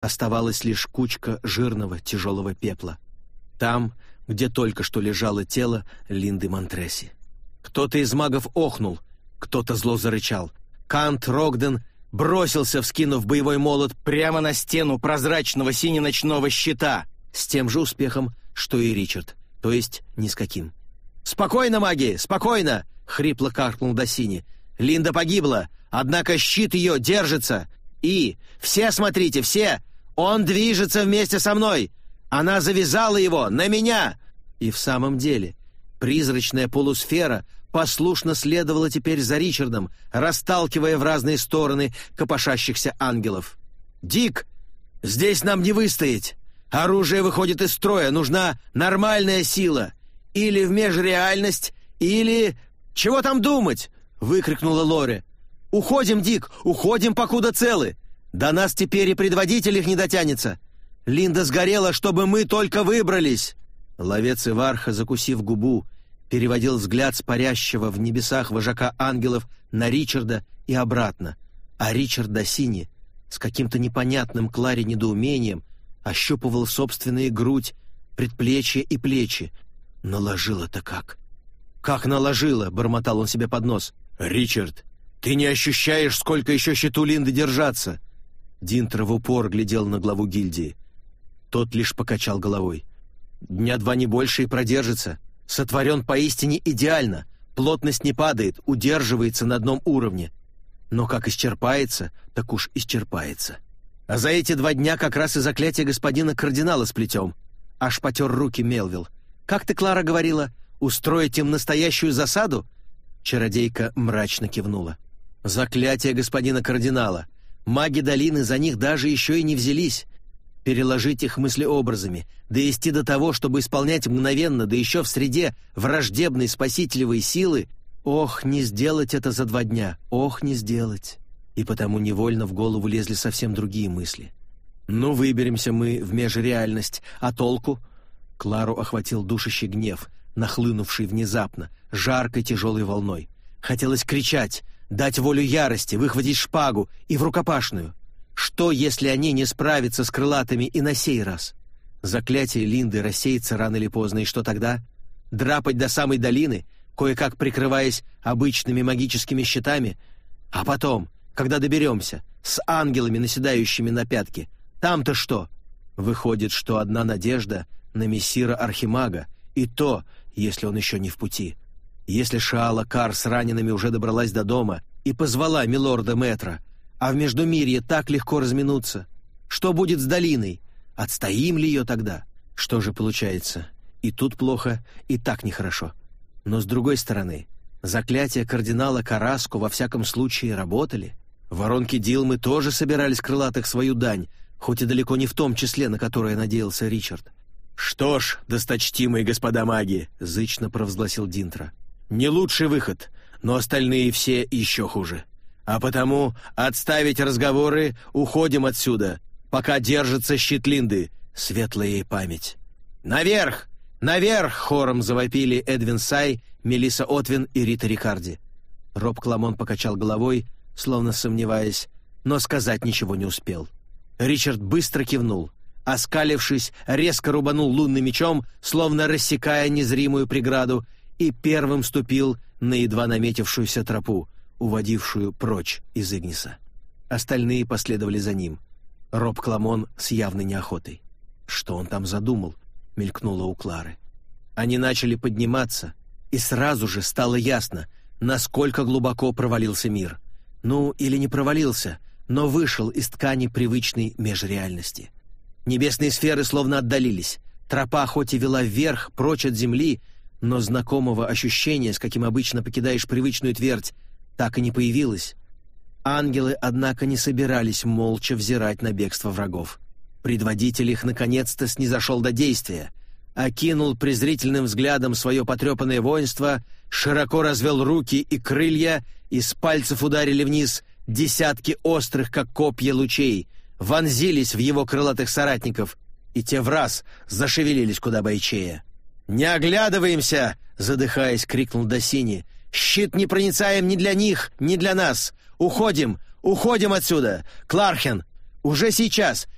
Оставалась лишь кучка жирного тяжелого пепла. Там, где только что лежало тело Линды Монтреси. Кто-то из магов охнул, кто-то зло зарычал. Кант Рогден бросился, вскинув боевой молот, прямо на стену прозрачного сине-ночного щита, с тем же успехом, что и Ричард, то есть ни с каким. «Спокойно, маги, спокойно!» — хрипло каркнул Доссини. «Линда погибла, однако щит ее держится. И все смотрите, все! Он движется вместе со мной! Она завязала его на меня!» И в самом деле призрачная полусфера послушно следовала теперь за Ричардом, расталкивая в разные стороны копошащихся ангелов. «Дик, здесь нам не выстоять! Оружие выходит из строя, нужна нормальная сила! Или в межреальность, или... Чего там думать?» — выкрикнула Лори. «Уходим, Дик, уходим, покуда целы! До нас теперь и предводитель их не дотянется! Линда сгорела, чтобы мы только выбрались!» Ловец Иварха, закусив губу, переводил взгляд с парящего в небесах вожака ангелов на Ричарда и обратно, а Ричард Доссини с каким-то непонятным Кларе недоумением ощупывал собственную грудь, предплечья и плечи. «Наложила-то как?» «Как наложила?» — бормотал он себе под нос. «Ричард, ты не ощущаешь, сколько еще щиту Линды держаться?» Динтер в упор глядел на главу гильдии. Тот лишь покачал головой. «Дня два не больше и продержится. Сотворен поистине идеально. Плотность не падает, удерживается на одном уровне. Но как исчерпается, так уж исчерпается. А за эти 2 дня как раз и заклятие господина кардинала сплетем». Аж потер руки Мелвилл. «Как ты, Клара, говорила, устроить им настоящую засаду?» Чародейка мрачно кивнула. «Заклятие господина кардинала. Маги долины за них даже еще и не взялись. Переложить их мыслеобразами, довести до того, чтобы исполнять мгновенно, да еще в среде враждебной спасителевой силы, ох, не сделать это за 2 дня, ох, не сделать». И потому невольно в голову лезли совсем другие мысли. «Ну, выберемся мы в межреальность, а толку?» Клару охватил душащий гнев, нахлынувший внезапно, жаркой тяжелой волной. Хотелось кричать, дать волю ярости, выхватить шпагу и в рукопашную. Что, если они не справятся с крылатыми и на сей раз? Заклятие Линды рассеется рано или поздно, и что тогда? Драпать до самой долины, кое-как прикрываясь обычными магическими щитами? А потом, когда доберемся, с ангелами, наседающими на пятки, там-то что? Выходит, что одна надежда на мессира Архимага, и то, если он еще не в пути. Если Шаала Кар с ранеными уже добралась до дома и позвала милорда Мэтра, а в Междумирье так легко разминуться, что будет с долиной? Отстоим ли ее тогда? Что же получается? И тут плохо, и так нехорошо. Но с другой стороны, заклятия кардинала Караско во всяком случае работали. Воронки Дилмы тоже собирались крылатых свою дань, хоть и далеко не в том числе, на которое надеялся Ричард. «Что ж, досточтимые господа маги», — зычно провозгласил Динтра, — «не лучший выход, но остальные все еще хуже. А потому отставить разговоры, уходим отсюда, пока держится щит Линды, светлая ей память». «Наверх! Наверх!» — хором завопили Эдвин Сай, Мелисса Отвин и Рита Рикарди. Роб Кламон покачал головой, словно сомневаясь, но сказать ничего не успел. Ричард быстро кивнул. Оскалившись, резко рубанул лунным мечом, словно рассекая незримую преграду, и первым ступил на едва наметившуюся тропу, уводившую прочь из Игниса. Остальные последовали за ним. Роб Кламон с явной неохотой. «Что он там задумал?» — мелькнуло у Клары. Они начали подниматься, и сразу же стало ясно, насколько глубоко провалился мир. Ну, или не провалился, но вышел из ткани привычной межреальности. Небесные сферы словно отдалились. Тропа хоть и вела вверх, прочь от земли, но знакомого ощущения, с каким обычно покидаешь привычную твердь, так и не появилось. Ангелы, однако, не собирались молча взирать на бегство врагов. Предводитель их наконец-то снизошел до действия, окинул презрительным взглядом свое потрепанное воинство, широко развел руки и крылья, из пальцев ударили вниз десятки острых, как копья, лучей, вонзились в его крылатых соратников, и те враз зашевелились куда бойчее. «Не оглядываемся!» — задыхаясь, крикнул Доссини. «Щит непроницаем ни для них, ни для нас! Уходим! Уходим отсюда! Клархен! Уже сейчас!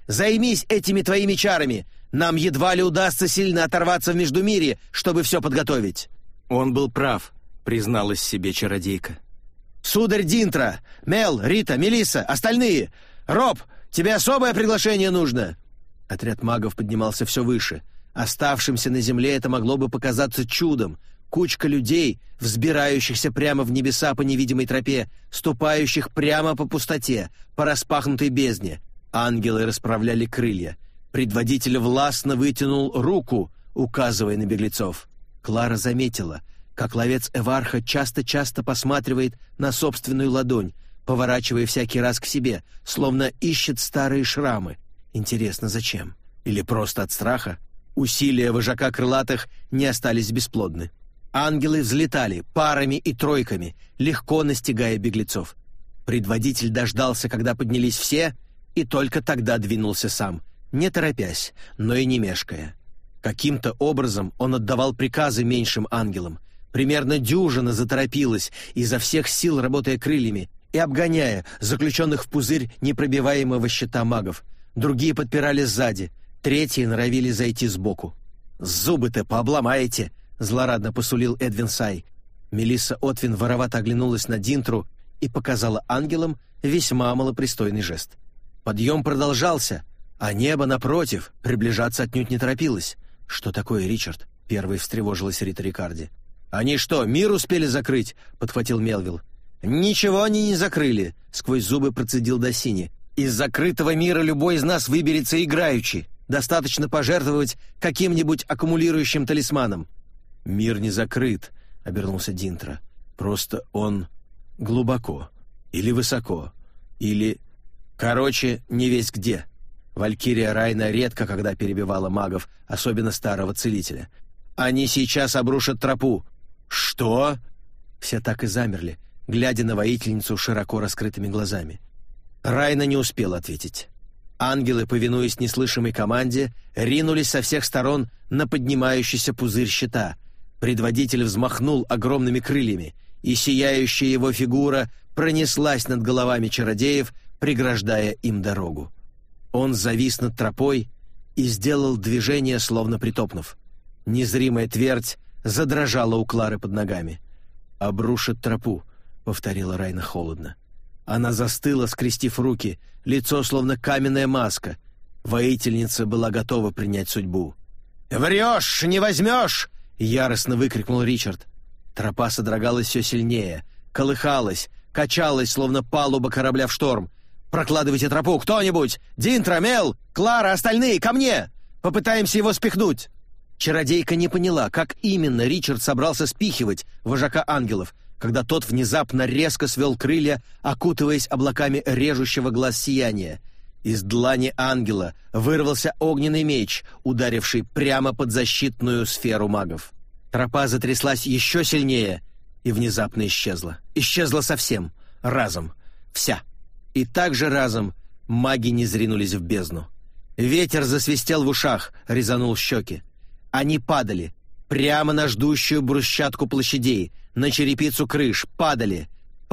Займись этими твоими чарами! Нам едва ли удастся сильно оторваться в Междумирье, чтобы все подготовить!» «Он был прав», — призналась себе чародейка. «Сударь Динтра! Мел, Рита, Мелисса, остальные! Роб, тебе особое приглашение нужно!» Отряд магов поднимался все выше. Оставшимся на земле это могло бы показаться чудом. Кучка людей, взбирающихся прямо в небеса по невидимой тропе, ступающих прямо по пустоте, по распахнутой бездне. Ангелы расправляли крылья. Предводитель властно вытянул руку, указывая на беглецов. Клара заметила, как ловец Эварха часто-часто посматривает на собственную ладонь, поворачивая всякий раз к себе, словно ищет старые шрамы. Интересно, зачем? Или просто от страха? Усилия вожака крылатых не остались бесплодны. Ангелы взлетали парами и тройками, легко настигая беглецов. Предводитель дождался, когда поднялись все, и только тогда двинулся сам, не торопясь, но и не мешкая. Каким-то образом он отдавал приказы меньшим ангелам. Примерно дюжина заторопилась, изо всех сил работая крыльями и обгоняя заключенных в пузырь непробиваемого щита магов. Другие подпирали сзади, третьи норовили зайти сбоку. «Зубы-то пообломаете!» — злорадно посулил Эдвин Сай. Мелисса Отвин воровато оглянулась на Динтру и показала ангелам весьма малопристойный жест. Подъем продолжался, а небо, напротив, приближаться отнюдь не торопилось. «Что такое, Ричард?» — первой встревожилась Рита Рикарди. «Они что, мир успели закрыть?» — подхватил Мелвилл. «Ничего они не закрыли», — сквозь зубы процедил Доссини. «Из закрытого мира любой из нас выберется играючи. Достаточно пожертвовать каким-нибудь аккумулирующим талисманом». «Мир не закрыт», — обернулся Динтра. «Просто он глубоко. Или высоко. Или... Короче, не весь где». Валькирия Райна редко когда перебивала магов, особенно старого целителя. «Они сейчас обрушат тропу». «Что?» Все так и замерли, глядя на воительницу широко раскрытыми глазами. Райна не успел ответить. Ангелы, повинуясь неслышимой команде, ринулись со всех сторон на поднимающийся пузырь щита. Предводитель взмахнул огромными крыльями, и сияющая его фигура пронеслась над головами чародеев, преграждая им дорогу. Он завис над тропой и сделал движение, словно притопнув. Незримая твердь задрожала у Клары под ногами. «Обрушит тропу», — повторила Райна холодно. Она застыла, скрестив руки, лицо словно каменная маска. Воительница была готова принять судьбу. «Врешь, не возьмешь!» — яростно выкрикнул Ричард. Тропа содрогалась все сильнее, колыхалась, качалась, словно палуба корабля в шторм. «Прокладывайте тропу, кто-нибудь! Динтра, Мел, Клара, остальные, ко мне! Попытаемся его спихнуть!» Чародейка не поняла, как именно Ричард собрался спихивать вожака ангелов, когда тот внезапно резко свел крылья, окутываясь облаками режущего глаз сияния. Из длани ангела вырвался огненный меч, ударивший прямо под защитную сферу магов. Тропа затряслась еще сильнее и внезапно исчезла. Исчезла совсем, разом, вся. И также разом маги низринулись в бездну. Ветер засвистел в ушах, резанул щеки. Они падали прямо на ждущую брусчатку площадей, на черепицу крыш, падали,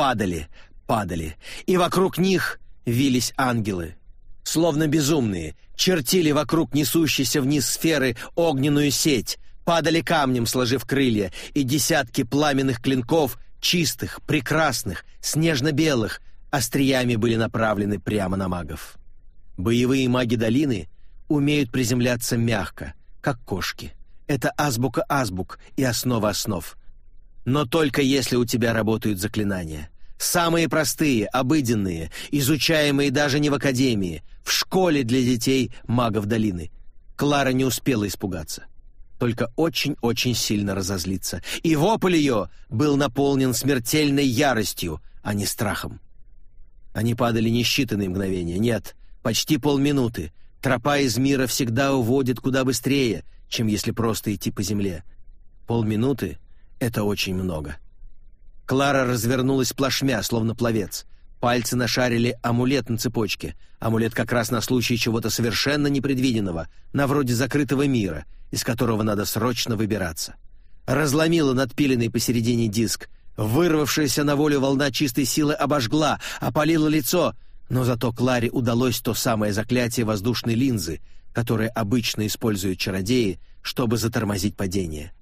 и вокруг них вились ангелы. Словно безумные, чертили вокруг несущейся вниз сферы огненную сеть, падали камнем, сложив крылья, и десятки пламенных клинков, чистых, прекрасных, снежно-белых, остриями были направлены прямо на магов. Боевые маги долины умеют приземляться мягко, как кошки. Это азбука азбук и основа основ. Но только если у тебя работают заклинания. Самые простые, обыденные, изучаемые даже не в академии, в школе для детей магов долины. Клара не успела испугаться, только очень-очень сильно разозлиться. И вопль ее был наполнен смертельной яростью, а не страхом. Они падали не считанные мгновения, нет, почти полминуты. Тропа из мира всегда уводит куда быстрее, чем если просто идти по земле. Полминуты — это очень много. Клара развернулась плашмя, словно пловец. Пальцы нашарили амулет на цепочке. Амулет как раз на случай чего-то совершенно непредвиденного, на вроде закрытого мира, из которого надо срочно выбираться. Разломила надпиленный посередине диск. Вырвавшаяся на волю волна чистой силы обожгла, опалила лицо, Но зато Кларе удалось то самое заклятие воздушной линзы, которое обычно используют чародеи, чтобы затормозить падение.